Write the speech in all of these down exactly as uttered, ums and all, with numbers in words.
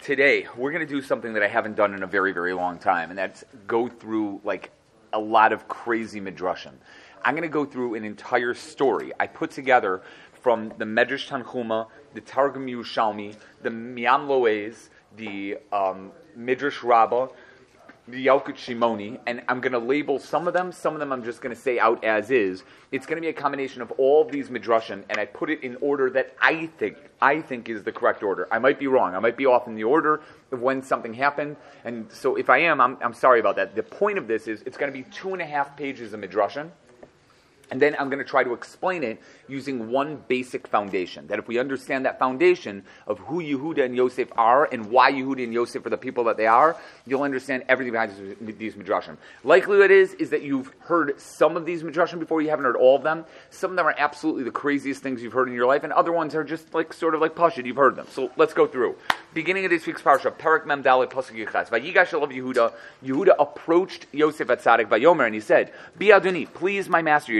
today we're going to do something that I haven't done in a very, very long time, and that's go through like a lot of crazy midrashim. I'm going to go through an entire story I put together from the Medrash Tanchuma, the Targum Yerushalmi, the Miam Loez, the um, Midrash Rabbah, the Yalkut Shimoni, and I'm going to label some of them. Some of them I'm just going to say out as is. It's going to be a combination of all of these midrashim, and I put it in order that I think I think is the correct order. I might be wrong. I might be off in the order of when something happened, and so if I am, I'm, I'm sorry about that. The point of this is it's going to be two and a half pages of midrashim. And then I'm going to try to explain it using one basic foundation. That if we understand that foundation of who Yehuda and Yosef are and why Yehuda and Yosef are the people that they are, you'll understand everything behind these midrashim. Likelihood is, is that you've heard some of these midrashim before. You haven't heard all of them. Some of them are absolutely the craziest things you've heard in your life, and other ones are just like sort of like pashut. You've heard them. So let's go through. Beginning of this week's parsha, Perek Mem Dalet Pasuk Yichas. Vayigash Elav Yehuda. Yehuda approached Yosef at Tzaddik Vayomer, and he said, "Bi Adoni, please, my master,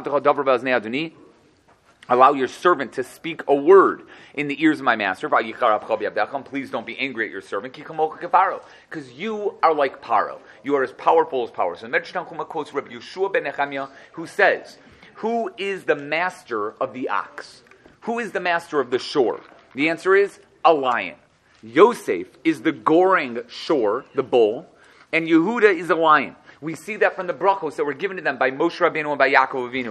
allow your servant to speak a word in the ears of my master. Please don't be angry at your servant, because you are like Paro. You are as powerful as Paro." So the Medrash Tanchuma quotes Rabbi Yeshua ben Nechemiah, who says, "Who is the master of the ox? Who is the master of the shore?" The answer is a lion. Yosef is the goring shore, the bull, and Yehuda is a lion. We see that from the brachos that were given to them by Moshe Rabbeinu and by Yaakov Avinu.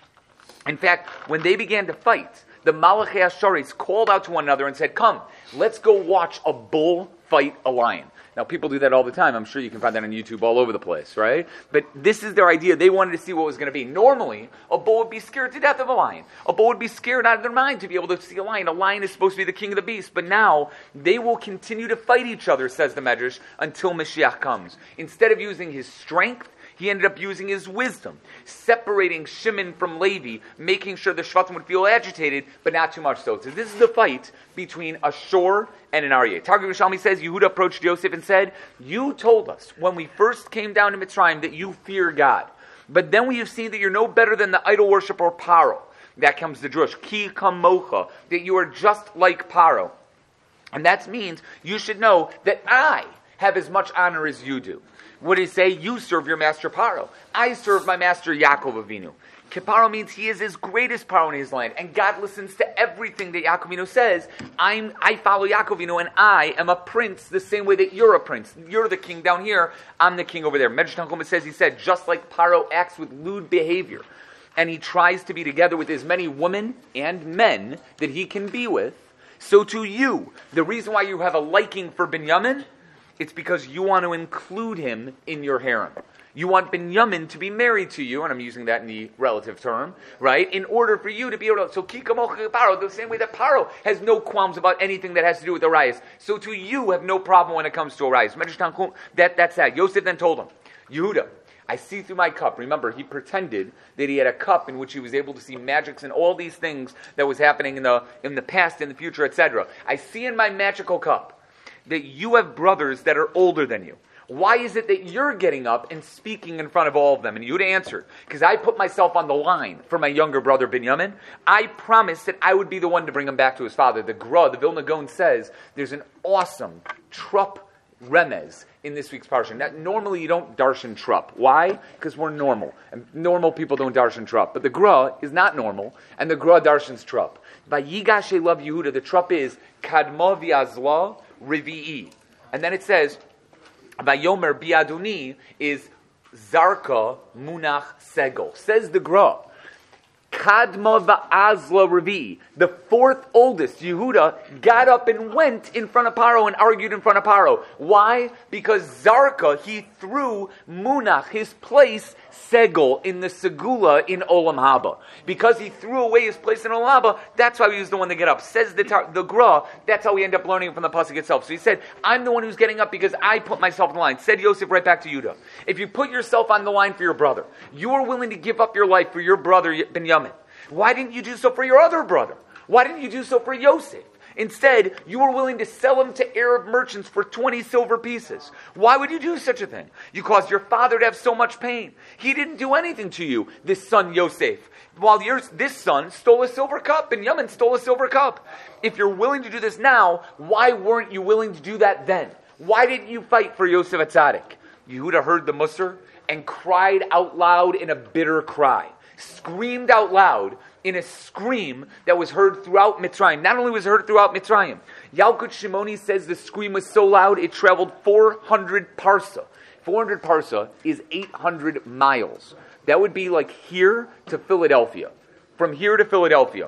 In fact, when they began to fight, the Malachei Asharis called out to one another and said, "Come, let's go watch a bull fight a lion." Now, people do that all the time. I'm sure you can find that on YouTube all over the place, right? But this is their idea. They wanted to see what was going to be. Normally, a bull would be scared to death of a lion. A bull would be scared out of their mind to be able to see a lion. A lion is supposed to be the king of the beasts. But now, they will continue to fight each other, says the Medrash, until Mashiach comes. Instead of using his strength, he ended up using his wisdom, separating Shimon from Levi, making sure the Shvatim would feel agitated, but not too much so. So this is the fight between a shore and an aryeh. Targum Yerushalmi says, Yehuda approached Yosef and said, "You told us when we first came down to Mitzrayim that you fear God. But then we have seen that you're no better than the idol worshiper Paro." That comes the drush, ki kamocha, that you are just like Paro. And that means you should know that I have as much honor as you do. What does he say? You serve your master Paro. I serve my master Yaakov Avinu. Paro means he is his greatest Paro in his land, and God listens to everything that Yaakov Avinu says. I'm, I follow Yaakov Avinu, and I am a prince the same way that you're a prince. You're the king down here, I'm the king over there. Medrash Tanchuma says, he said, just like Paro acts with lewd behavior, and he tries to be together with as many women and men that he can be with, so to you, the reason why you have a liking for Binyamin, it's because you want to include him in your harem. You want Binyamin to be married to you, and I'm using that in the relative term, right? In order for you to be able to, so Kikamocha Paro, the same way that Paro has no qualms about anything that has to do with Arias, so to you have no problem when it comes to Arias. That, that's that. Yosef then told him, Yehuda, I see through my cup. Remember, he pretended that he had a cup in which he was able to see magics and all these things that was happening in the in the past, in the future, et cetera. I see in my magical cup that you have brothers that are older than you. Why is it that you're getting up and speaking in front of all of them? And Yehuda answered, because I put myself on the line for my younger brother Binyamin. I promised that I would be the one to bring him back to his father. The Gra, the Vilna Gaon says, there's an awesome trup remez in this week's parsha. Now, normally you don't darshan trup. Why? Because we're normal. And normal people don't darshan trup. But the Gra is not normal, and the Gra darshans trup. Vayigash Elav Yehuda, the trup is Kadma V'Azla Revi'i. And then it says, Vayomer Biaduni is Zarka Munach Segel. Says the Gra. Kadma Va'azla Revi, the fourth oldest, Yehuda, got up and went in front of Paro and argued in front of Paro. Why? Because Zarka, he threw Munach, his place, Segel, in the Segula in Olam Haba. Because he threw away his place in Olam Haba, that's why he was the one to get up. Says the, tar- the Gra, that's how we end up learning from the Pasuk itself. So he said, I'm the one who's getting up because I put myself in the line. Said Yosef right back to Yehuda. If you put yourself on the line for your brother, you are willing to give up your life for your brother Binyamin. Why didn't you do so for your other brother? Why didn't you do so for Yosef? Instead, you were willing to sell him to Arab merchants for twenty silver pieces. Why would you do such a thing? You caused your father to have so much pain. He didn't do anything to you, this son Yosef. While yours, this son stole a silver cup, and Binyamin stole a silver cup. If you're willing to do this now, why weren't you willing to do that then? Why didn't you fight for Yosef Atzadik? Yehuda heard the Musar and cried out loud in a bitter cry. Screamed out loud in a scream that was heard throughout Mitzrayim. Not only was it heard throughout Mitzrayim, Yalkut Shimoni says the scream was so loud it traveled four hundred parsa. four hundred parsa is eight hundred miles. That would be like here to Philadelphia. From here to Philadelphia.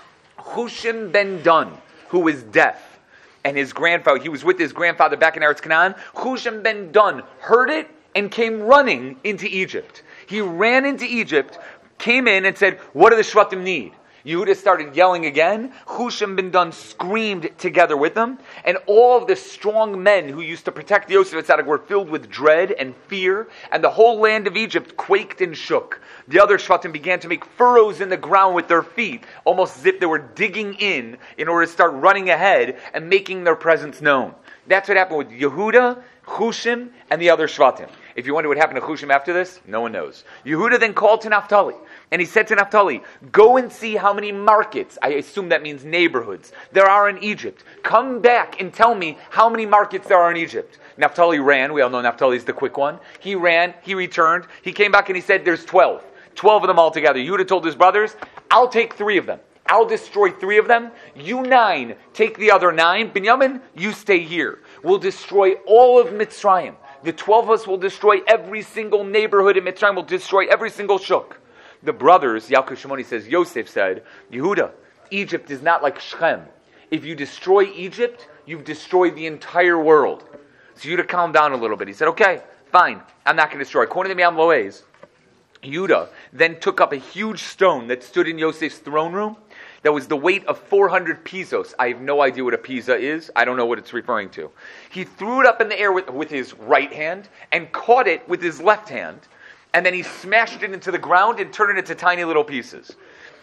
Hushim ben Dun, who was deaf, and his grandfather, he was with his grandfather back in Eretz Canaan. Hushim ben Dun heard it and came running into Egypt. He ran into Egypt, came in and said, what do the Shvatim need? Yehuda started yelling again. Hushim ben Dun screamed together with them. And all of the strong men who used to protect Yosef Atzadik were filled with dread and fear. And the whole land of Egypt quaked and shook. The other Shvatim began to make furrows in the ground with their feet, almost as if they were digging in in order to start running ahead and making their presence known. That's what happened with Yehuda, Hushim, and the other Shvatim. If you wonder what happened to Hushim after this, no one knows. Yehuda then called to Naphtali, and he said to Naphtali, go and see how many markets, I assume that means neighborhoods, there are in Egypt. Come back and tell me how many markets there are in Egypt. Naphtali ran. We all know Naphtali is the quick one. He ran. He returned. He came back and he said, there's twelve. twelve of them all together. Yehuda told his brothers, I'll take three of them. I'll destroy three of them. You nine, take the other nine. Binyamin, you stay here. We'll destroy all of Mitzrayim. The twelve of us will destroy every single neighborhood in Mitzrayim. We'll destroy every single shuk. The brothers, Yalkut Shimoni says, Yosef said, Yehuda, Egypt is not like Shechem. If you destroy Egypt, you've destroyed the entire world. So Yehuda calmed down a little bit. He said, okay, fine, I'm not going to destroy. According to Me'am Loez, Yehuda then took up a huge stone that stood in Yosef's throne room that was the weight of four hundred pisos. I have no idea what a pisa is. I don't know what it's referring to. He threw it up in the air with, with his right hand and caught it with his left hand, and then he smashed it into the ground and turned it into tiny little pieces.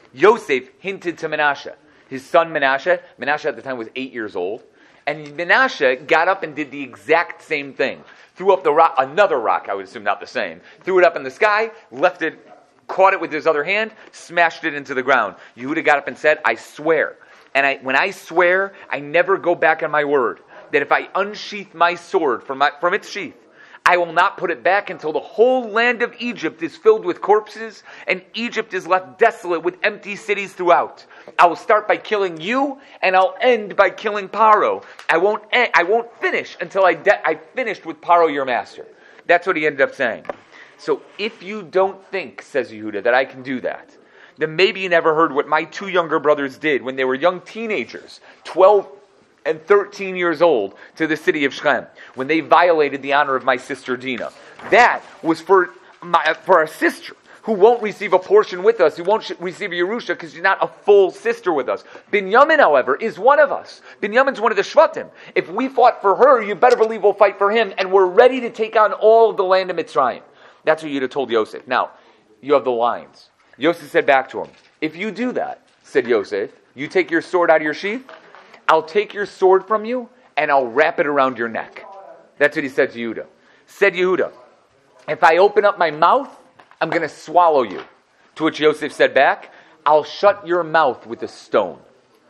Yosef hinted to Menashe, his son Menashe. Menashe at the time was eight years old. And Menashe got up and did the exact same thing. Threw up the rock, another rock, I would assume not the same. Threw it up in the sky, left it, caught it with his other hand, smashed it into the ground. Yehuda got up and said, I swear. And I, when I swear, I never go back on my word. That if I unsheath my sword from, my, from its sheath, I will not put it back until the whole land of Egypt is filled with corpses and Egypt is left desolate with empty cities throughout. I will start by killing you and I'll end by killing Paro. I won't end, I won't finish until I de- I finished with Paro your master. That's what he ended up saying. So if you don't think, says Yehuda, that I can do that, then maybe you never heard what my two younger brothers did when they were young teenagers, twelve and thirteen years old, to the city of Shechem, when they violated the honor of my sister Dinah. That was for my, for our sister, who won't receive a portion with us, who won't sh- receive a Yerusha because she's not a full sister with us. Binyamin, however, is one of us. Binyamin's one of the Shvatim. If we fought for her, you better believe we'll fight for him, and we're ready to take on all of the land of Mitzrayim. That's what you'd have told Yosef. Now, you have the lines. Yosef said back to him, if you do that, said Yosef, you take your sword out of your sheath, I'll take your sword from you, and I'll wrap it around your neck. That's what he said to Yehuda. Said Yehuda, if I open up my mouth, I'm going to swallow you. To which Yosef said back, I'll shut your mouth with a stone.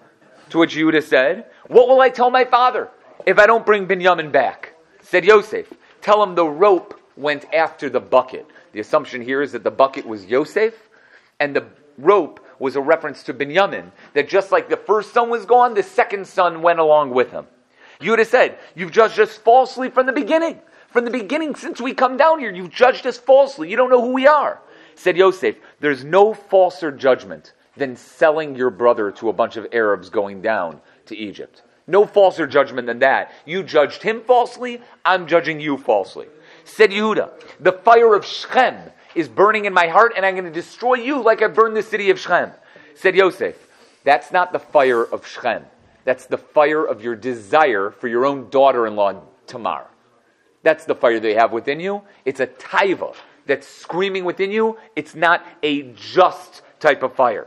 To which Yehuda said, what will I tell my father if I don't bring Binyamin back? Said Yosef, tell him the rope went after the bucket. The assumption here is that the bucket was Yosef, and the rope was a reference to Binyamin, that just like the first son was gone, the second son went along with him. Yehuda said, you've judged us falsely from the beginning. From the beginning, since we come down here, you've judged us falsely. You don't know who we are. Said Yosef, there's no falser judgment than selling your brother to a bunch of Arabs going down to Egypt. No falser judgment than that. You judged him falsely, I'm judging you falsely. Said Yehuda, the fire of Shechem is burning in my heart, and I'm going to destroy you like I burned the city of Shechem. Said Yosef, that's not the fire of Shechem. That's the fire of your desire for your own daughter-in-law, Tamar. That's the fire they have within you. It's a taiva that's screaming within you. It's not a just type of fire.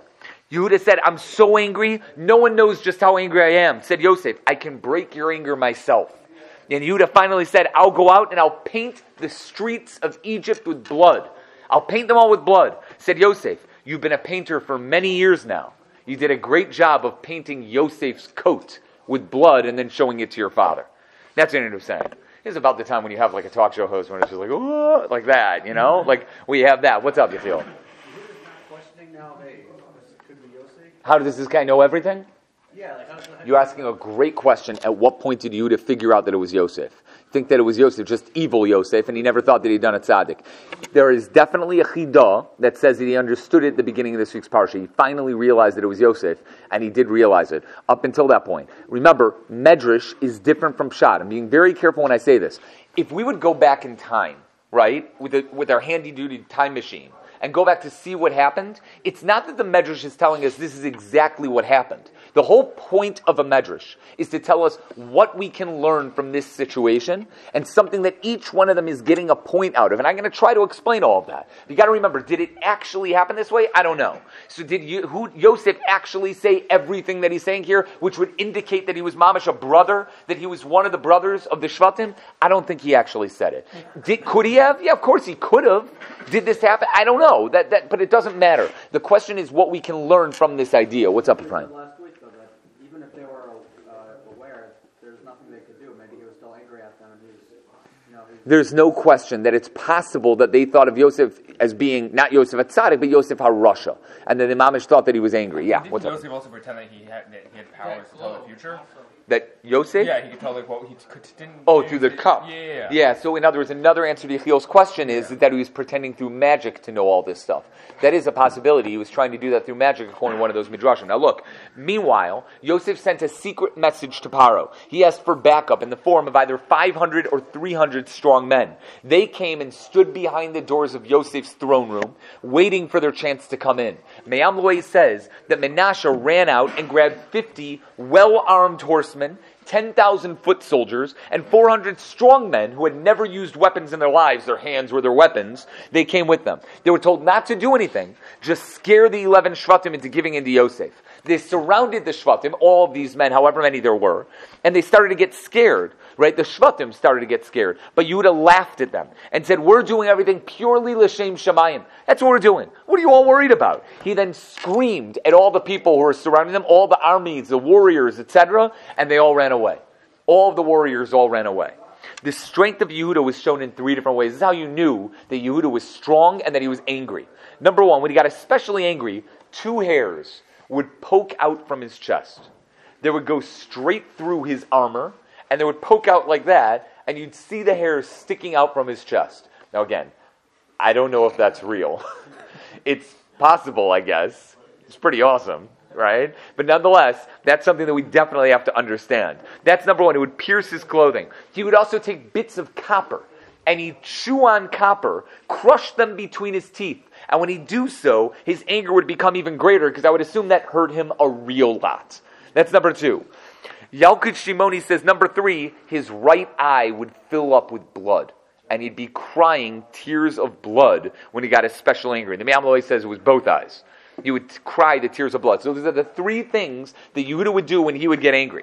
Yehuda said, I'm so angry, no one knows just how angry I am. Said Yosef, I can break your anger myself. And Yehuda finally said, I'll go out and I'll paint the streets of Egypt with blood. I'll paint them all with blood. Said Yosef, you've been a painter for many years now. You did a great job of painting Yosef's coat with blood and then showing it to your father. That's what he ended up saying. It's about the time when you have like a talk show host when it's just like, oh, like that, you know? Like, we have that. What's up, you feel? Questioning now, hey, this could be Yosef? How does this guy know everything? Yeah, like, how, how You're asking a great question. At what point did Yehuda figure out that it was Yosef? Think that it was Yosef, just evil Yosef, and he never thought that he'd done a tzaddik. There is definitely a chidah that says that he understood it at the beginning of this week's parsha. He finally realized that it was Yosef, and he did realize it up until that point. Remember, Medrash is different from Pshat. I'm being very careful when I say this. If we would go back in time, right, with a, with our handy-duty time machine, and go back to see what happened, it's not that the Medrash is telling us this is exactly what happened. The whole point of a Medrash is to tell us what we can learn from this situation and something that each one of them is getting a point out of. And I'm going to try to explain all of that. You got to remember, did it actually happen this way? I don't know. So did you, who, Yosef actually say everything that he's saying here, which would indicate that he was mamash a brother, that he was one of the brothers of the Shvatim? I don't think he actually said it. Did, could he have? Yeah, of course he could have. Did this happen? I don't know. That, that, but it doesn't matter. The question is what we can learn from this idea. What's up, Efraim? last week, though, that even if they were uh, aware, there's nothing they could do. Maybe he was still angry at them, and he was, you know, he was, There's no question that it's possible that they thought of Yosef as being not Yosef HaTzadik, but Yosef HaRasha. And then the Mamish thought that he was angry. Yeah, Did what's Yosef up? also pretend that he had that he had powers to tell the future? That Yosef? Yeah, he could tell like what he could, didn't. Oh, through the cup. Yeah, yeah, yeah. Yeah, so in other words, another answer to Yechiel's question is Yeah. that he was pretending through magic to know all this stuff. That is a possibility. He was trying to do that through magic, according to one of those midrashim. Now look, meanwhile, Yosef sent a secret message to Paro. He asked for backup in the form of either five hundred or three hundred strong men. They came and stood behind the doors of Yosef's throne room, waiting for their chance to come in. Me'am Loei says that Menashe ran out and grabbed fifty well-armed horsemen, ten thousand foot soldiers, and four hundred strong men who had never used weapons in their lives. Their hands were their weapons. They came with them. They were told not to do anything, just scare the eleven Shvatim into giving in to Yosef. They surrounded the Shvatim, all of these men, however many there were, and they started to get scared, right? The Shvatim started to get scared. But Yehuda laughed at them and said, we're doing everything purely l'shem shamayim. That's what we're doing. What are you all worried about? He then screamed at all the people who were surrounding them, all the armies, the warriors, et cetera, and they all ran away. All of the warriors all ran away. The strength of Yehuda was shown in three different ways. This is how you knew that Yehuda was strong and that he was angry. Number one, when he got especially angry, two hairs would poke out from his chest. They would go straight through his armor, and they would poke out like that, and you'd see the hairs sticking out from his chest. Now again, I don't know if that's real. It's possible, I guess. It's pretty awesome, right? But nonetheless, that's something that we definitely have to understand. That's number one. It would pierce his clothing. He would also take bits of copper, and he'd chew on copper, crush them between his teeth. And when he'd do so, his anger would become even greater, because I would assume that hurt him a real lot. That's number two. Yalkut Shimoni says, number three, his right eye would fill up with blood. And he'd be crying tears of blood when he got especially angry. The Me'am Loei says it was both eyes. He would cry the tears of blood. So these are the three things that Yehuda would do when he would get angry.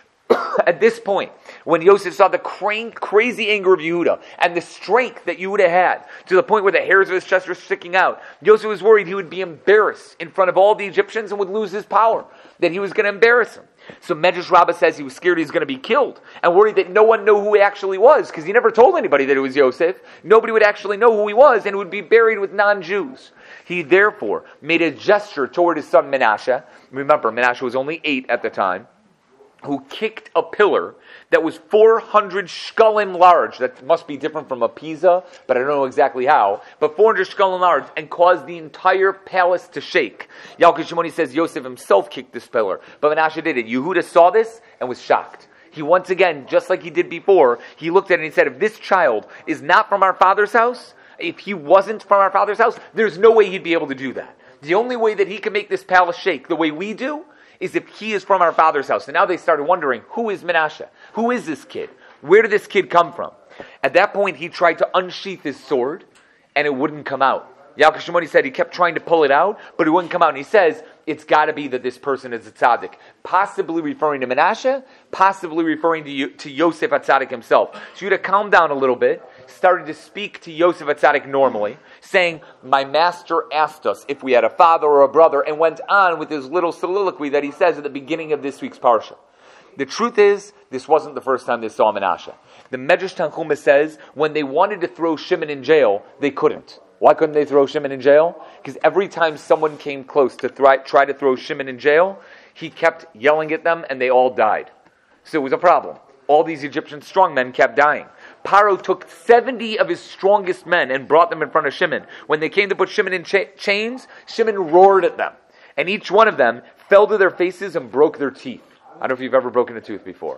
At this point, when Yosef saw the cra- crazy anger of Yehuda and the strength that Yehuda had, to the point where the hairs of his chest were sticking out, Yosef was worried he would be embarrassed in front of all the Egyptians and would lose his power, that he was going to embarrass him. So Medrash Rabbah says he was scared he was going to be killed and worried that no one knew who he actually was, because he never told anybody that it was Yosef. Nobody would actually know who he was, and would be buried with non-Jews. He therefore made a gesture toward his son Menashe. Remember, Menashe was only eight at the time, who kicked a pillar that was four hundred shkalim large. That must be different from a pizza, but I don't know exactly how. But four hundred shkalim large, and caused the entire palace to shake. Yalkut Shimoni says Yosef himself kicked this pillar, but Menashe did it. Yehuda saw this and was shocked. He once again, just like he did before, he looked at it and he said, if this child is not from our father's house, if he wasn't from our father's house, there's no way he'd be able to do that. The only way that he can make this palace shake the way we do is if he is from our father's house. And now they started wondering, who is Menashe? Who is this kid? Where did this kid come from? At that point, he tried to unsheath his sword, and it wouldn't come out. Yalkut Shimoni said he kept trying to pull it out, but it wouldn't come out. And he says, it's got to be that this person is a tzaddik. Possibly referring to Menashe, possibly referring to, to Yosef HaTzaddik himself. So Yehuda calmed down a little bit, started to speak to Yosef HaTzaddik normally, saying, my master asked us if we had a father or a brother, and went on with his little soliloquy that he says at the beginning of this week's parsha. The truth is, this wasn't the first time they saw Menashe. The Medrash Tanchuma says, when they wanted to throw Shimon in jail, they couldn't. Why couldn't they throw Shimon in jail? Because every time someone came close to try, try to throw Shimon in jail, he kept yelling at them and they all died. So it was a problem. All these Egyptian strongmen kept dying. Paro took seventy of his strongest men and brought them in front of Shimon. When they came to put Shimon in cha- chains, Shimon roared at them. And each one of them fell to their faces and broke their teeth. I don't know if you've ever broken a tooth before.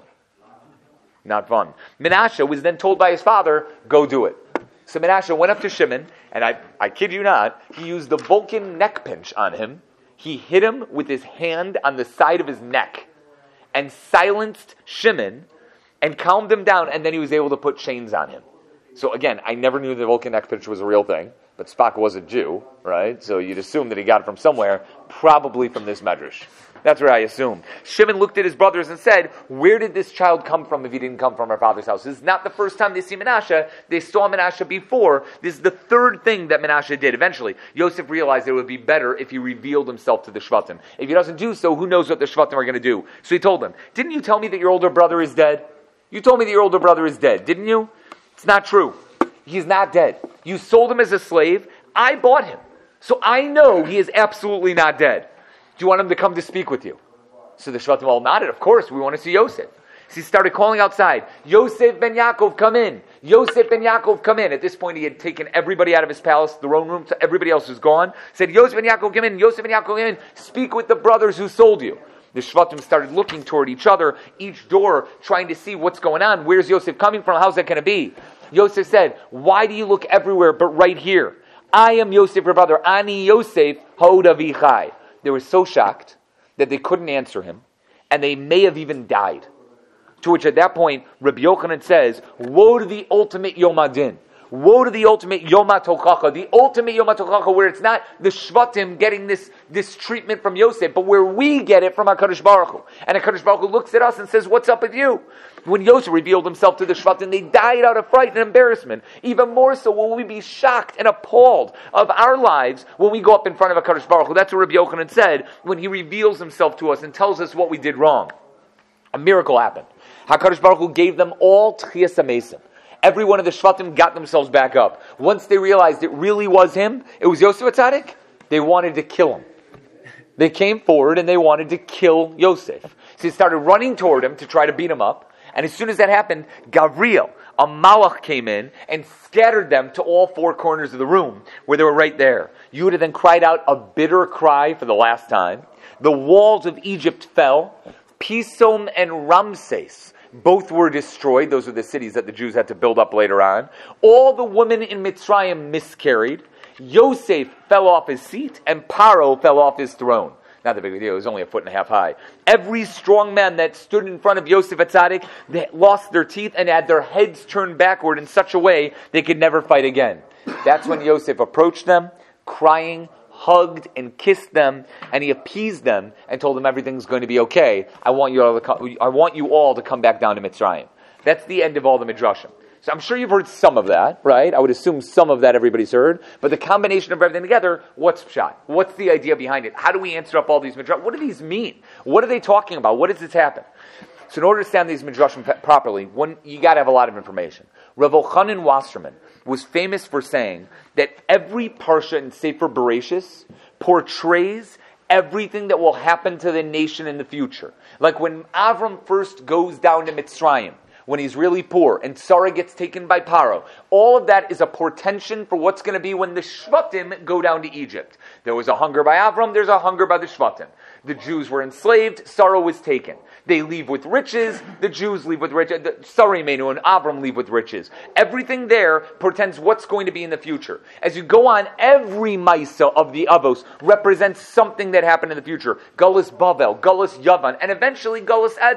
Not fun. Menashe was then told by his father, go do it. So Menashe went up to Shimon, and I, I kid you not, he used the Vulcan neck pinch on him. He hit him with his hand on the side of his neck and silenced Shimon and calmed him down, and then he was able to put chains on him. So again, I never knew the Vulcan neck pinch was a real thing, but Spock was a Jew, right? So you'd assume that he got it from somewhere, probably from this Medrash. That's what I assume. Shimon looked at his brothers and said, where did this child come from if he didn't come from our father's house? This is not the first time they see Menashe. They saw Menashe before. This is the third thing that Menashe did. Eventually, Yosef realized it would be better if he revealed himself to the Shvatim. If he doesn't do so, who knows what the Shvatim are going to do? So he told them, didn't you tell me that your older brother is dead? You told me that your older brother is dead, didn't you? It's not true. He's not dead. You sold him as a slave. I bought him. So I know he is absolutely not dead. Do you want him to come to speak with you? So the Shvatim all nodded. Of course, we want to see Yosef. So he started calling outside, Yosef ben Yaakov, come in. Yosef ben Yaakov, come in. At this point, he had taken everybody out of his palace, throne room, so everybody else was gone. Said, Yosef ben Yaakov, come in. Yosef ben Yaakov, come in. Speak with the brothers who sold you. The Shvatim started looking toward each other, each door, trying to see what's going on. Where's Yosef coming from? How's that going to be? Yosef said, why do you look everywhere but right here? I am Yosef, your brother. Ani Yosef, Hoda Vichai. They were so shocked that they couldn't answer him, and they may have even died. To which at that point, Rabbi Yochanan says, woe to the ultimate Yom HaDin. Woe to the ultimate Yom HaTochacha, the ultimate Yom HaTochacha, where it's not the Shvatim getting this, this treatment from Yosef, but where we get it from HaKadosh Baruch Hu. And HaKadosh Baruch Hu looks at us and says, what's up with you? When Yosef revealed himself to the Shvatim, they died out of fright and embarrassment. Even more so will we be shocked and appalled of our lives when we go up in front of HaKadosh Baruch Hu. That's what Rabbi Yochanan said when he reveals himself to us and tells us what we did wrong. A miracle happened. HaKadosh Baruch Hu gave them all Tchias HaMesim. Every one of the Shvatim got themselves back up. Once they realized it really was him, it was Yosef HaTzaddik, they wanted to kill him. They came forward and they wanted to kill Yosef. So they started running toward him to try to beat him up. And as soon as that happened, Gavriel, a malach, came in and scattered them to all four corners of the room where they were right there. Yehuda then cried out a bitter cry for the last time. The walls of Egypt fell. Pisom and Ramses both were destroyed. Those are the cities that the Jews had to build up later on. All the women in Mitzrayim miscarried. Yosef fell off his seat, and Paro fell off his throne. Not the big deal, it was only a foot and a half high. Every strong man that stood in front of Yosef HaTzaddik, they lost their teeth and had their heads turned backward in such a way they could never fight again. That's when Yosef approached them, crying, hugged and kissed them, and he appeased them and told them everything's going to be okay. I want you all to come, I want you all to come back down to Mitzrayim. That's the end of all the midrashim. So I'm sure you've heard some of that, right? I would assume some of that everybody's heard. But the combination of everything together, what's pshat? What's the idea behind it? How do we answer up all these midrashim? What do these mean? What are they talking about? What does this happen? So in order to understand these midrashim properly, one, you got to have a lot of information. Rav Elchanan Wasserman was famous for saying that every parsha in Sefer Bereshis portrays everything that will happen to the nation in the future. Like when Avram first goes down to Mitzrayim, when he's really poor, and Sarah gets taken by Paro. All of that is a portention for what's going to be when the Shvatim go down to Egypt. There was a hunger by Avram, there's a hunger by the Shvatim. The Jews were enslaved, Sarah was taken. They leave with riches, the Jews leave with riches, Sarah Menu and Avram leave with riches. Everything there portends what's going to be in the future. As you go on, every Maisa of the Avos represents something that happened in the future. Gullus Bavel, Gullus Yavan, and eventually Gullus Edom.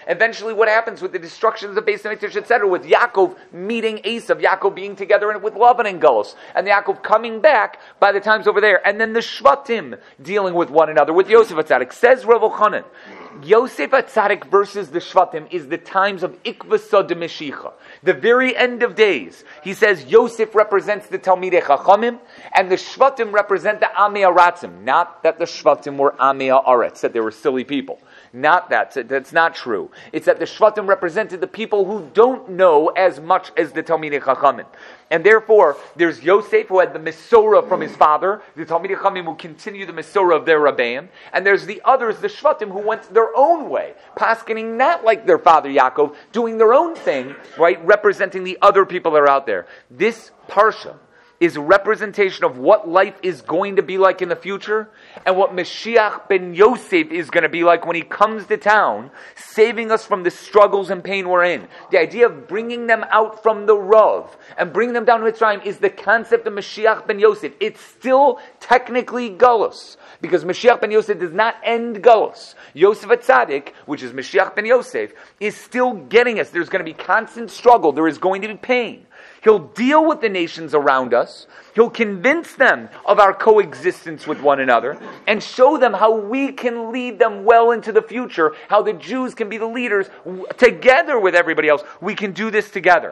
Eventually what happens with the destructions of Beis Hamikdash, et cetera, with Yaakov meeting Esav, Yaakov being together with Lavan and Gullus, and Yaakov coming back by the times over there, and then the Shvatim dealing with one another, with Yosef HaTzadik. Says Rav Elchanan, Yosef HaTzadik versus the Shvatim is the times of Ikvasa de Meshicha, the very end of days. He says Yosef represents the Talmidei Chachamim, and the Shvatim represent the Amei Aratzim. Not that the Shvatim were Amei Aretz, that they were silly people. Not that. That's not true. It's that the Shvatim represented the people who don't know as much as the Talmidei Chachamim. And therefore, there's Yosef who had the Mesorah from his father, the Talmidei Chachamim who continue the Mesorah of their Rabbeim, and there's the others, the Shvatim, who went their own way, paskening not like their father Yaakov, doing their own thing, right, representing the other people that are out there. This Parsha is a representation of what life is going to be like in the future and what Mashiach ben Yosef is going to be like when he comes to town, saving us from the struggles and pain we're in. The idea of bringing them out from the Rav and bringing them down to Mitzrayim is the concept of Mashiach ben Yosef. It's still technically Galus, because Mashiach ben Yosef does not end Galus. Yosef HaTzadik, which is Mashiach ben Yosef, is still getting us. There's going to be constant struggle. There is going to be pain. He'll deal with the nations around us. He'll convince them of our coexistence with one another and show them how we can lead them well into the future, how the Jews can be the leaders together with everybody else. We can do this together.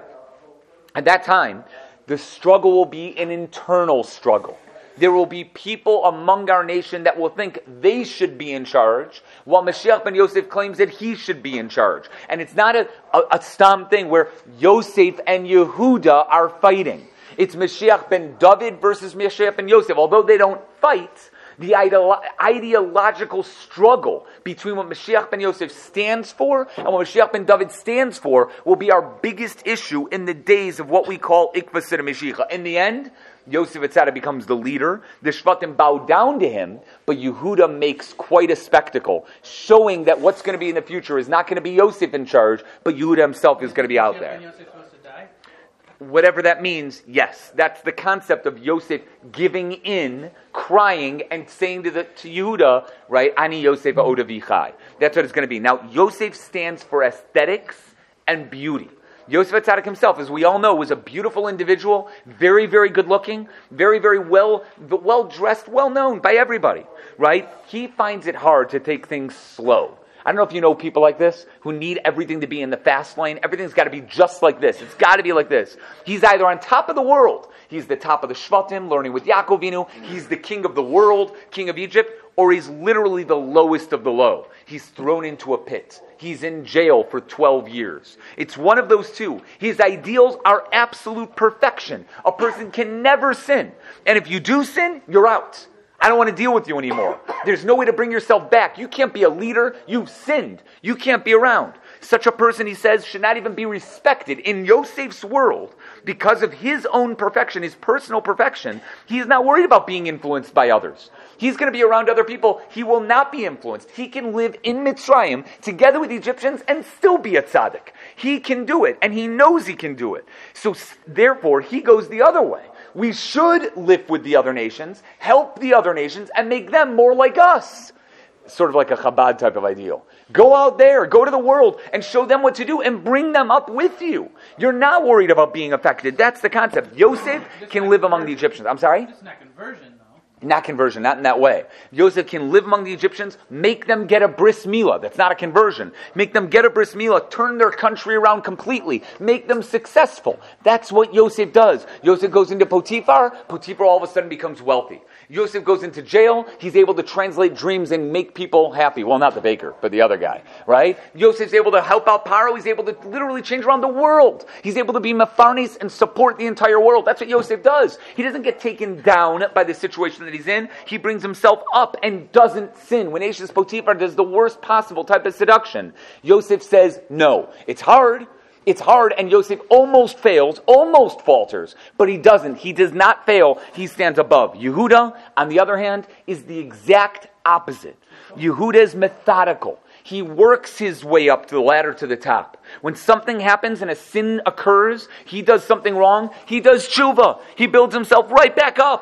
At that time, the struggle will be an internal struggle. There will be people among our nation that will think they should be in charge, while Mashiach ben Yosef claims that he should be in charge. And it's not a, a, a stam thing where Yosef and Yehuda are fighting. It's Mashiach ben David versus Mashiach ben Yosef. Although they don't fight, the ideolo- ideological struggle between what Mashiach ben Yosef stands for and what Mashiach ben David stands for will be our biggest issue in the days of what we call Ikvasid Mashiach. In the end, Yosef HaTzadik becomes the leader. The Shvatim bow down to him, but Yehuda makes quite a spectacle, showing that what's going to be in the future is not going to be Yosef in charge, but Yehuda himself is going to be out there. Whatever that means, yes. That's the concept of Yosef giving in, crying, and saying to, the, to Yehuda, right, Ani Yosef ha'oda v'chai. That's what it's going to be. Now, Yosef stands for aesthetics and beauty. Yosef HaTzadik himself, as we all know, was a beautiful individual, very, very good looking, very, very well, well dressed, well known by everybody, right? He finds it hard to take things slow. I don't know if you know people like this who need everything to be in the fast lane. Everything's got to be just like this. It's got to be like this. He's either on top of the world. He's the top of the Shvatim, learning with Yaakov Avinu. He's the king of the world, king of Egypt. Or he's literally the lowest of the low. He's thrown into a pit. He's in jail for twelve years. It's one of those two. His ideals are absolute perfection. A person can never sin. And if you do sin, you're out. I don't want to deal with you anymore. There's no way to bring yourself back. You can't be a leader. You've sinned. You can't be around. Such a person, he says, should not even be respected. In Yosef's world, because of his own perfection, his personal perfection, he is not worried about being influenced by others. He's going to be around other people. He will not be influenced. He can live in Mitzrayim together with the Egyptians and still be a tzaddik. He can do it, and he knows he can do it. So therefore, he goes the other way. We should live with the other nations, help the other nations, and make them more like us. Sort of like a Chabad type of ideal. Go out there, go to the world, and show them what to do, and bring them up with you. You're not worried about being affected. That's the concept. Yosef can live among the Egyptians. I'm sorry? It's not conversion, though. Not conversion, not in that way. Yosef can live among the Egyptians, make them get a bris milah. That's not a conversion. Make them get a bris milah, turn their country around completely, make them successful. That's what Yosef does. Yosef goes into Potiphar, Potiphar all of a sudden becomes wealthy. Yosef goes into jail, he's able to translate dreams and make people happy. Well, not the baker, but the other guy, right? Yosef's able to help out Paro, he's able to literally change around the world. He's able to be Mefarnes and support the entire world. That's what Yosef does. He doesn't get taken down by the situation that he's in. He brings himself up and doesn't sin. When Ashes Potiphar does the worst possible type of seduction, Yosef says, no. It's hard. It's hard, and Yosef almost fails, almost falters, but he doesn't. He does not fail. He stands above. Yehuda, on the other hand, is the exact opposite. Yehuda is methodical. He works his way up to the ladder to the top. When something happens and a sin occurs, he does something wrong, he does tshuva. He builds himself right back up.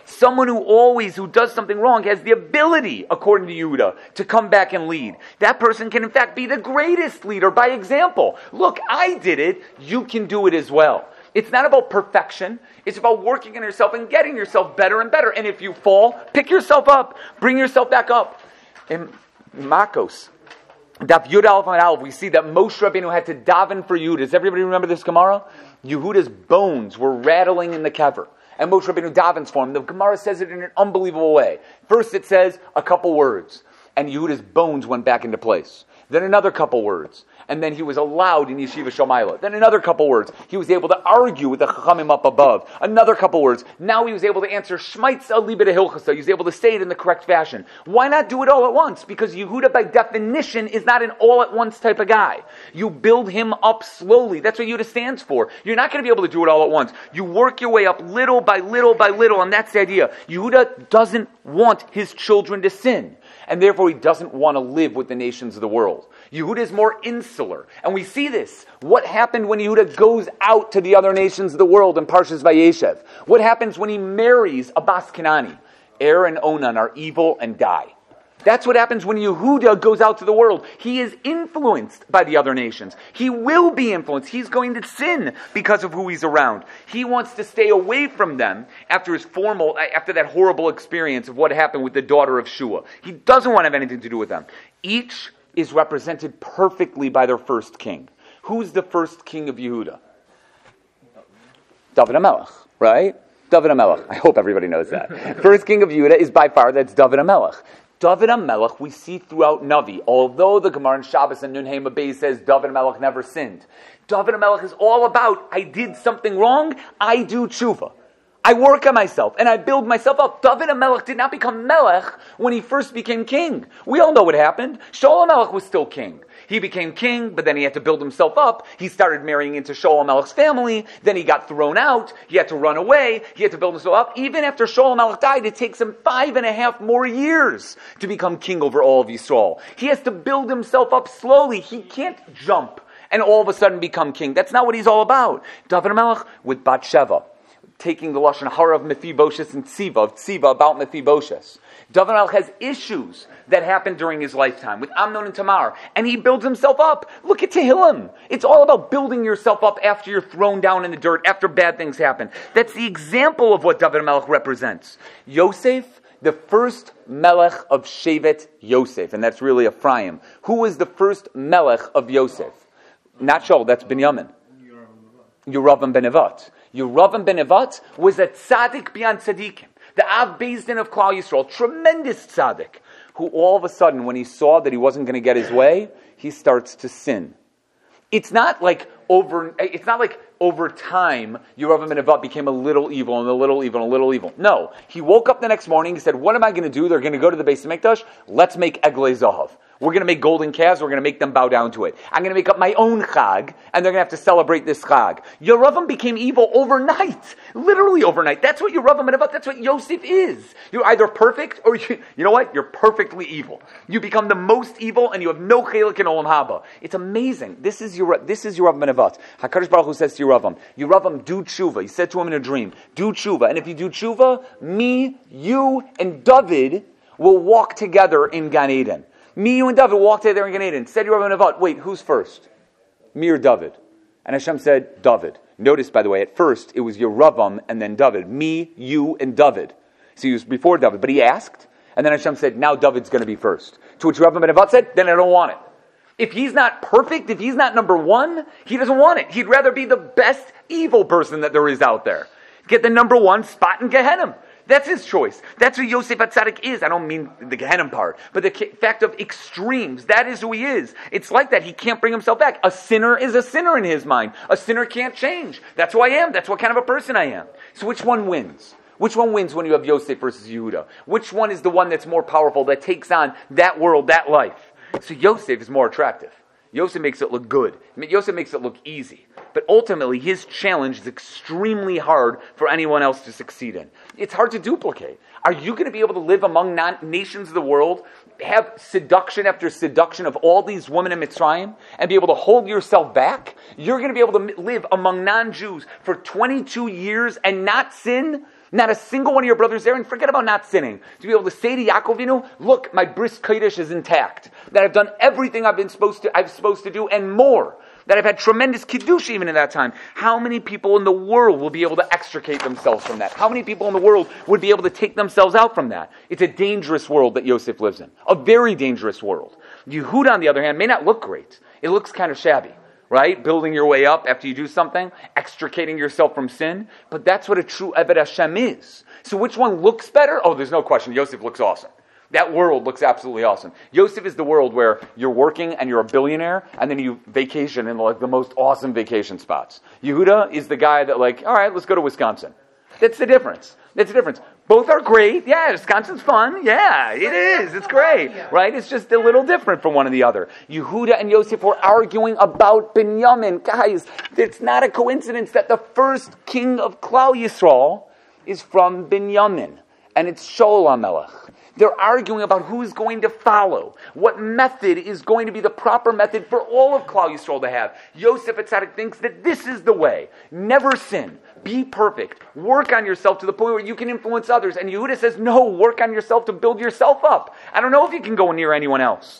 Someone who always, who does something wrong, has the ability, according to Yehuda, to come back and lead. That person can in fact be the greatest leader by example. Look, I did it, you can do it as well. It's not about perfection. It's about working on yourself and getting yourself better and better. And if you fall, pick yourself up. Bring yourself back up. In Makos, Daf Yud Aleph and Aleph, we see that Moshe Rabbeinu had to daven for Yehuda. Does everybody remember this Gemara? Yehuda's bones were rattling in the kever. And Moshe Rabbeinu davens for him. The Gemara says it in an unbelievable way. First it says a couple words. And Yehuda's bones went back into place. Then another couple words. And then he was allowed in Yeshiva Shomayla. Then another couple words. He was able to argue with the Chachamim up above. Another couple words. Now he was able to answer Shmaitza Liba de Hilchasa. He was able to say it in the correct fashion. Why not do it all at once? Because Yehuda by definition is not an all-at-once type of guy. You build him up slowly. That's what Yehuda stands for. You're not going to be able to do it all at once. You work your way up little by little by little, and that's the idea. Yehuda doesn't want his children to sin. And therefore he doesn't want to live with the nations of the world. Yehuda is more insular. And we see this. What happened when Yehuda goes out to the other nations of the world in Parshas Vayeshev? What happens when he marries a Bas Kanani? Er and Onan are evil and die. That's what happens when Yehuda goes out to the world. He is influenced by the other nations. He will be influenced. He's going to sin because of who he's around. He wants to stay away from them after his formal, after that horrible experience of what happened with the daughter of Shua. He doesn't want to have anything to do with them. Each is represented perfectly by their first king. Who's the first king of Yehuda? David HaMelech, right? David HaMelech. I hope everybody knows that. First king of Yehuda is by far, that's David HaMelech. David HaMelech, we see throughout Navi, although the Gemara in Shabbos and Nun Hey Mabei says David HaMelech never sinned. David HaMelech is all about, I did something wrong, I do tshuva. I work on myself, and I build myself up. David HaMelech did not become Melech when he first became king. We all know what happened. Shaul HaMelech was still king. He became king, but then he had to build himself up. He started marrying into Shaul HaMelech's family. Then he got thrown out. He had to run away. He had to build himself up. Even after Shaul HaMelech died, it takes him five and a half more years to become king over all of Yisrael. He has to build himself up slowly. He can't jump and all of a sudden become king. That's not what he's all about. David HaMelech with Bathsheba, taking the Lashon Hara of Mephibosheth and Tziva, of Tziva about Mephibosheth. David HaMelech has issues that happened during his lifetime with Amnon and Tamar, and he builds himself up. Look at Tehillim. It's all about building yourself up after you're thrown down in the dirt, after bad things happen. That's the example of what David HaMelech represents. Yosef, the first Melech of Shevet Yosef, and that's really Ephraim. Who was the first Melech of Yosef? Not Shaul, that's Binyamin. Yeravam ben Nevat. Yeravam ben Nevat was a tzaddik beyond tzaddikim. The Av Beis Din of Klal Yisrael, tremendous tzaddik, who all of a sudden, when he saw that he wasn't going to get his way, he starts to sin. It's not like over. It's not like over time, Yeravam ben Nevat became a little evil and a little evil and a little evil. No, he woke up the next morning. He said, "What am I going to do? They're going to go to the Beis Hamikdash. Let's make Eglei Zahav. We're going to make golden calves. We're going to make them bow down to it. I'm going to make up my own chag, and they're going to have to celebrate this chag." Yeravam became evil overnight, literally overnight. That's what Yeravam ben Nevat. That's what Yosef is. You're either perfect, or you, you know what? You're perfectly evil. You become the most evil, and you have no chelik in Olam Haba. It's amazing. This is your. This is Yeravam ben Nevat. Hakadosh Baruch Hu says to Yeravam, Yeravam, do tshuva. He said to him in a dream, do tshuva, and if you do tshuva, me, you, and David will walk together in Gan Eden. Me, you, and David walked there in Gan Eden. Said Yeravam ben Nevat, wait, who's first? Me or David? And Hashem said, David. Notice, by the way, at first it was Yeravam and then David. Me, you, and David. So he was before David. But he asked, and then Hashem said, now David's going to be first. To which Yeravam ben Nevat said, then I don't want it. If he's not perfect, if he's not number one, he doesn't want it. He'd rather be the best evil person that there is out there. Get the number one spot in Gehenna. That's his choice. That's who Yosef HaTzadik is. I don't mean the Gehenna part, but the fact of extremes. That is who he is. It's like that. He can't bring himself back. A sinner is a sinner in his mind. A sinner can't change. That's who I am. That's what kind of a person I am. So which one wins? Which one wins when you have Yosef versus Yehuda? Which one is the one that's more powerful, that takes on that world, that life? So Yosef is more attractive. Yosef makes it look good. Yosef makes it look easy. But ultimately, his challenge is extremely hard for anyone else to succeed in. It's hard to duplicate. Are you going to be able to live among non- nations of the world, have seduction after seduction of all these women in Mitzrayim, and be able to hold yourself back? You're going to be able to live among non-Jews for twenty-two years and not sin? Not a single one of your brothers there, and forget about not sinning. To be able to say to Yaakov Avinu, look, my bris kodesh is intact. That I've done everything I've been supposed to, I've supposed to do, and more. That I've had tremendous kiddush even in that time. How many people in the world will be able to extricate themselves from that? How many people in the world would be able to take themselves out from that? It's a dangerous world that Yosef lives in. A very dangerous world. Yehuda, on the other hand, may not look great. It looks kind of shabby. Right? Building your way up after you do something, extricating yourself from sin. But that's what a true Eved Hashem is. So which one looks better? Oh, there's no question. Yosef looks awesome. That world looks absolutely awesome. Yosef is the world where you're working and you're a billionaire, and then you vacation in like the most awesome vacation spots. Yehuda is the guy that like, all right, let's go to Wisconsin. That's the difference. That's the difference. Both are great. Yeah, Wisconsin's fun. Yeah, it is. It's great. Right? It's just a little different from one and the other. Yehuda and Yosef were arguing about Binyamin. Guys, it's not a coincidence that the first king of Klal Yisrael is from Binyamin. And it's Shaul HaMelech. They're arguing about who's going to follow. What method is going to be the proper method for all of Klal Yisrael to have. Yosef Atzadik thinks that this is the way. Never sin. Be perfect. Work on yourself to the point where you can influence others. And Yehuda says, no, work on yourself to build yourself up. I don't know if you can go near anyone else.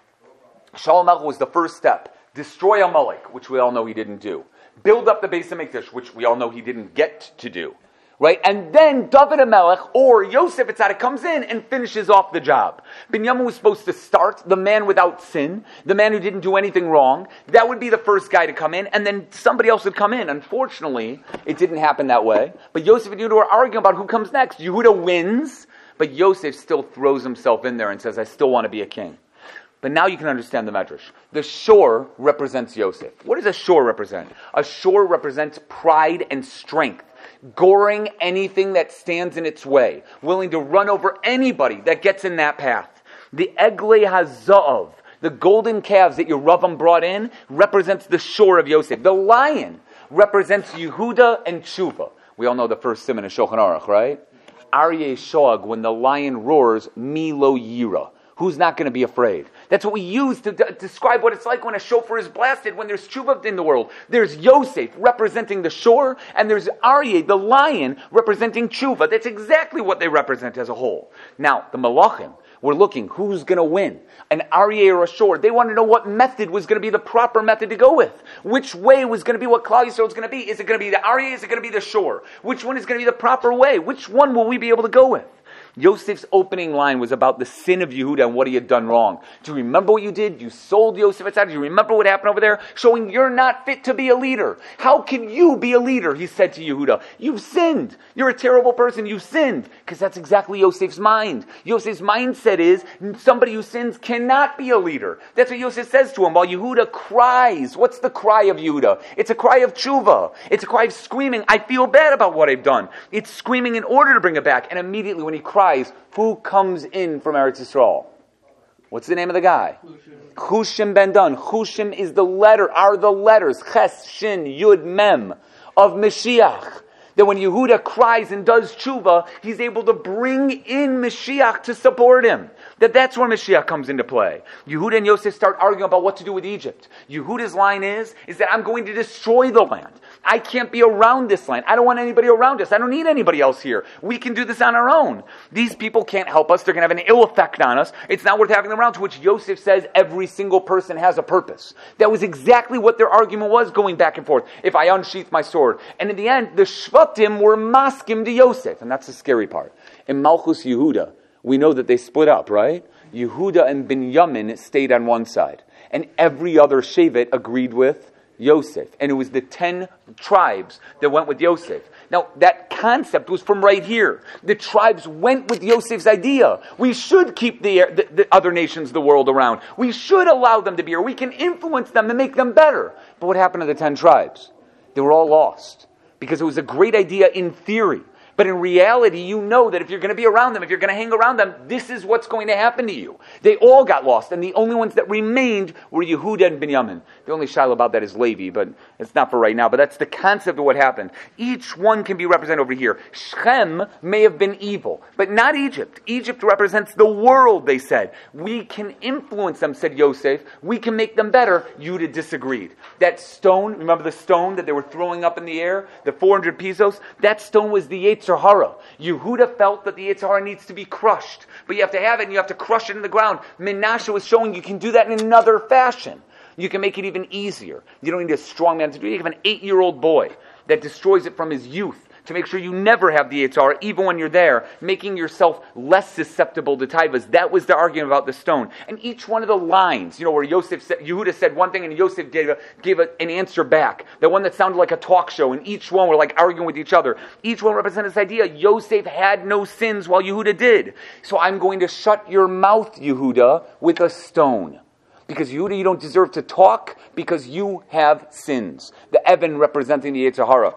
Shaul HaMelech was the first step. Destroy Amalek, which we all know he didn't do. Build up the Beis HaMikdash, which we all know he didn't get to do. Right? And then David HaMelech or Yosef Atzadik comes in and finishes off the job. Binyamin was supposed to start, the man without sin, the man who didn't do anything wrong. That would be the first guy to come in, and then somebody else would come in. Unfortunately, it didn't happen that way. But Yosef and Yehuda are arguing about who comes next. Yehuda wins, but Yosef still throws himself in there and says, I still want to be a king. But now you can understand the medrash. The shore represents Yosef. What does a shore represent? A shore represents pride and strength. Goring anything that stands in its way, willing to run over anybody that gets in that path. The Eglei HaZav, the golden calves that Yeravam brought in, represents the shore of Yosef. The lion represents Yehuda and Tshuva. We all know the first simon of Shulchan Aruch, right? Aryeh Shog, when the lion roars, Mi lo yira. Who's not going to be afraid? That's what we use to d- describe what it's like when a shofar is blasted, when there's tshuva in the world. There's Yosef representing the shore, and there's Aryeh, the lion, representing tshuva. That's exactly what they represent as a whole. Now, the malachim were looking, who's going to win? An Aryeh or a shore. They wanted to know what method was going to be the proper method to go with. Which way was going to be what Klal Yisrael is going to be? Is it going to be the Aryeh? Is it going to be the shore? Which one is going to be the proper way? Which one will we be able to go with? Yosef's opening line was about the sin of Yehuda and what he had done wrong. Do you remember what you did? You sold Yosef Atzadik. Do you remember what happened over there? Showing you're not fit to be a leader. How can you be a leader? He said to Yehuda, you've sinned. You're a terrible person. You sinned. Because that's exactly Yosef's mind. Yosef's mindset is somebody who sins cannot be a leader. That's what Yosef says to him while Yehuda cries. What's the cry of Yehuda? It's a cry of tshuva. It's a cry of screaming, I feel bad about what I've done. It's screaming in order to bring it back. And immediately when he cries, who comes in from Eretz Yisrael? What's the name of the guy? Chushim ben Dan. Chushim is the letter, are the letters, Ches, Shin, Yud, Mem, of Mashiach. That when Yehuda cries and does tshuva, he's able to bring in Mashiach to support him. That that's where Mashiach comes into play. Yehuda and Yosef start arguing about what to do with Egypt. Yehuda's line is, is that I'm going to destroy the land. I can't be around this land. I don't want anybody around us. I don't need anybody else here. We can do this on our own. These people can't help us. They're going to have an ill effect on us. It's not worth having them around. To which Yosef says every single person has a purpose. That was exactly what their argument was going back and forth. If I unsheath my sword. And in the end, the Shvatim were maskim to Yosef. And that's the scary part. In Malchus Yehuda, we know that they split up, right? Yehuda and Binyamin stayed on one side. And every other Shevet agreed with Yosef. And it was the ten tribes that went with Yosef. Now, that concept was from right here. The tribes went with Yosef's idea. We should keep the, the, the other nations, the world around. We should allow them to be here. We can influence them and make them better. But what happened to the ten tribes? They were all lost. Because it was a great idea in theory. But in reality, you know that if you're going to be around them, if you're going to hang around them, this is what's going to happen to you. They all got lost, and the only ones that remained were Yehuda and Binyamin. The only shiloh about that is Levi, but it's not for right now. But that's the concept of what happened. Each one can be represented over here. Shechem may have been evil, but not Egypt. Egypt represents the world, they said. We can influence them, said Yosef. We can make them better. Yehuda disagreed. That stone, remember the stone that they were throwing up in the air? The four hundred pesos? That stone was the Yetzer Yetzer Hara. Yehuda felt that the Yetzer Hara needs to be crushed. But you have to have it and you have to crush it in the ground. Menashe was showing you can do that in another fashion. You can make it even easier. You don't need a strong man to do it. You have an eight-year-old boy that destroys it from his youth to make sure you never have the Yetzer Hara, even when you're there, making yourself less susceptible to taivas. That was the argument about the stone. And each one of the lines, you know, where Yosef said, Yehuda said one thing and Yosef gave, a, gave a, an answer back. The one that sounded like a talk show, and each one were like arguing with each other. Each one represented this idea. Yosef had no sins while Yehuda did. So I'm going to shut your mouth, Yehuda, with a stone. Because Yehuda, you don't deserve to talk because you have sins. The Evan representing the Yetzer Hara.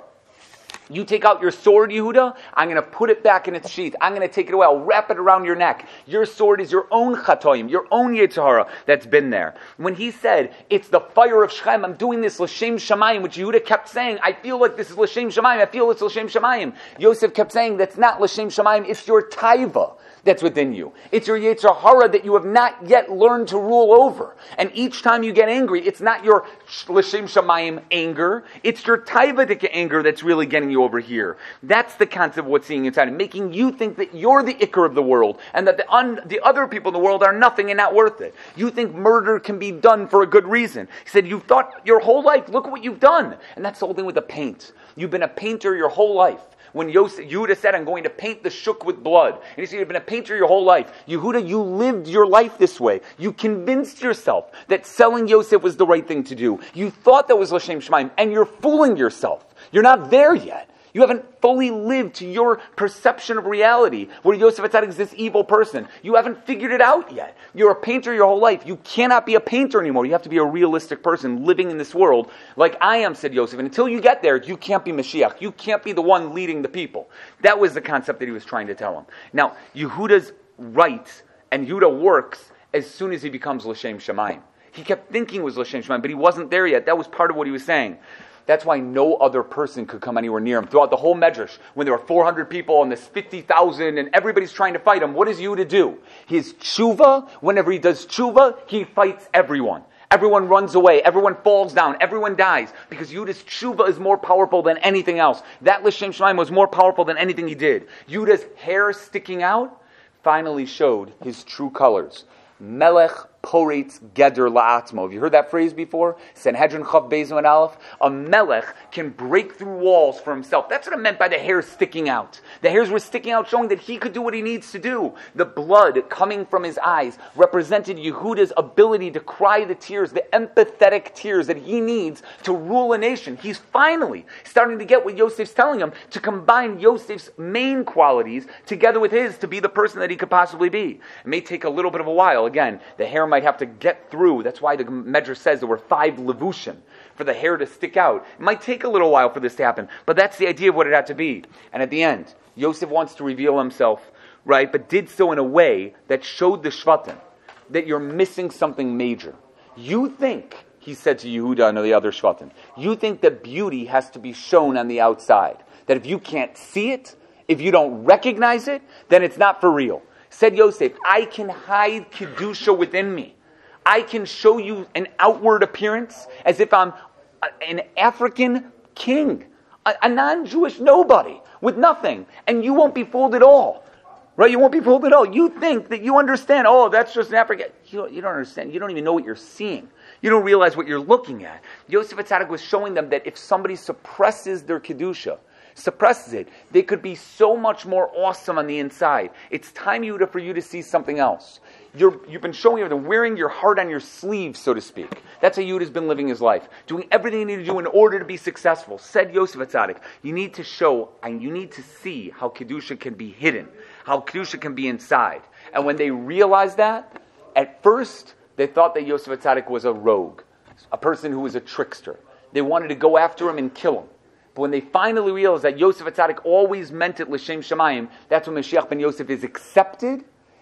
You take out your sword, Yehuda, I'm going to put it back in its sheath. I'm going to take it away. I'll wrap it around your neck. Your sword is your own chatoim, your own Yetzer Hara that's been there. When he said, it's the fire of Shechem, I'm doing this l'shem shamayim, which Yehuda kept saying, I feel like this is l'shem shamayim, I feel it's l'shem shamayim. Yosef kept saying, that's not l'shem shamayim, it's your taiva that's within you. It's your Yetzer Hara that you have not yet learned to rule over. And each time you get angry, it's not your l'shem shamayim anger, it's your taivadik anger that's really getting you over here. That's the concept of what's seeing inside, and making you think that you're the ikar of the world, and that the, un, the other people in the world are nothing and not worth it. You think murder can be done for a good reason. He said, you've thought your whole life, look at what you've done. And that's the whole thing with the paint. You've been a painter your whole life. When Yosef, Yehuda said, I'm going to paint the shuk with blood. And he said, you've been a painter your whole life. Yehuda, you lived your life this way. You convinced yourself that selling Yosef was the right thing to do. You thought that was l'shem shemaim, and you're fooling yourself. You're not there yet. You haven't fully lived to your perception of reality, where Yosef Atzadik is this evil person. You haven't figured it out yet. You're a painter your whole life. You cannot be a painter anymore. You have to be a realistic person living in this world like I am, said Yosef. And until you get there, you can't be Mashiach. You can't be the one leading the people. That was the concept that he was trying to tell him. Now, Yehuda's right, and Yehuda works as soon as he becomes L'Shem Shamayim. He kept thinking it was L'Shem Shamayim, but he wasn't there yet. That was part of what he was saying. That's why no other person could come anywhere near him. Throughout the whole Medrash, when there were four hundred people and there's fifty thousand and everybody's trying to fight him, what does Yehuda do? His tshuva, whenever he does tshuva, he fights everyone. Everyone runs away. Everyone falls down. Everyone dies. Because Yehuda's tshuva is more powerful than anything else. That L'Shem Shamayim was more powerful than anything he did. Yehuda's hair sticking out finally showed his true colors. Melech Poretz Geder La'atzmo. Have you heard that phrase before? Sanhedrin Chav Beis and Aleph. A melech can break through walls for himself. That's what it meant by the hairs sticking out. The hairs were sticking out, showing that he could do what he needs to do. The blood coming from his eyes represented Yehuda's ability to cry the tears, the empathetic tears that he needs to rule a nation. He's finally starting to get what Yosef's telling him, to combine Yosef's main qualities together with his to be the person that he could possibly be. It may take a little bit of a while. Again, the hair might have to get through. That's why the Medrash says there were five levushim for the hair to stick out. It might take a little while for this to happen, but that's the idea of what it had to be. And at the end, Yosef wants to reveal himself, right, but did so in a way that showed the Shvatim that you're missing something major. You think, he said to Yehuda and the other Shvatim, you think that beauty has to be shown on the outside. That if you can't see it, if you don't recognize it, then it's not for real. Said Yosef, I can hide Kedusha within me. I can show you an outward appearance as if I'm a, an African king, a, a non-Jewish nobody with nothing, and you won't be fooled at all. Right? You won't be fooled at all. You think that you understand, oh, that's just an African. You, you don't understand. You don't even know what you're seeing. You don't realize what you're looking at. Yosef Atzadik was showing them that if somebody suppresses their Kedusha, suppresses it, they could be so much more awesome on the inside. It's time, Yehuda, for you to see something else. You're, you've been showing them, wearing your heart on your sleeve, so to speak. That's how Yehuda's been living his life. Doing everything you need to do in order to be successful. Said Yosef Atzadik, you need to show, and you need to see how Kedusha can be hidden. How Kedusha can be inside. And when they realized that, at first, they thought that Yosef Atzadik was a rogue. A person who was a trickster. They wanted to go after him and kill him. But when they finally realized that Yosef Atzadik always meant it L'Shem Shamayim, that's when Mashiach ben Yosef is accepted,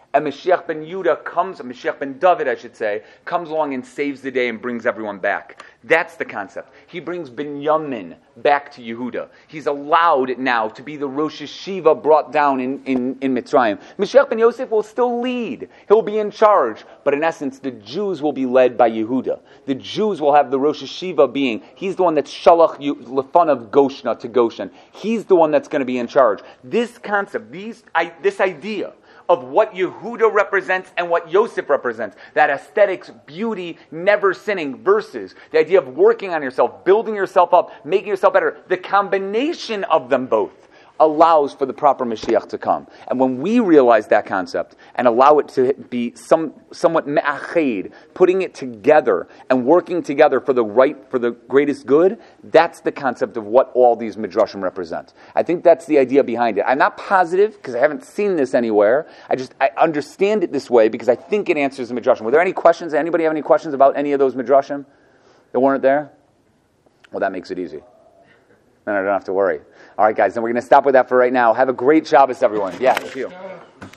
And Mashiach ben Yehuda comes, Mashiach ben David, I should say, comes along and saves the day and brings everyone back. That's the concept. He brings Binyamin back to Yehuda. He's allowed now to be the Rosh Hashiva brought down in, in, in Mitzrayim. Mashiach ben Yosef will still lead. He'll be in charge. But in essence, the Jews will be led by Yehuda. The Jews will have the Rosh Hashiva being. He's the one that's Shalach Lefan of Goshna to Goshen. He's the one that's going to be in charge. This concept, these, I, this idea of what Yehuda represents and what Yosef represents. That aesthetics, beauty, never sinning versus the idea of working on yourself, building yourself up, making yourself better. The combination of them both allows for the proper Mashiach to come. And when we realize that concept and allow it to be some somewhat me'ached, putting it together and working together for the right, for the greatest good, that's the concept of what all these midrashim represent. I think that's the idea behind it. I'm not positive because I haven't seen this anywhere. I just I understand it this way because I think it answers the midrashim. Were there any questions? Anybody have any questions about any of those midrashim that weren't there? Well, that makes it easy. Then I don't have to worry. All right, guys, then we're going to stop with that for right now. Have a great Shabbos, everyone. Yeah, thank you.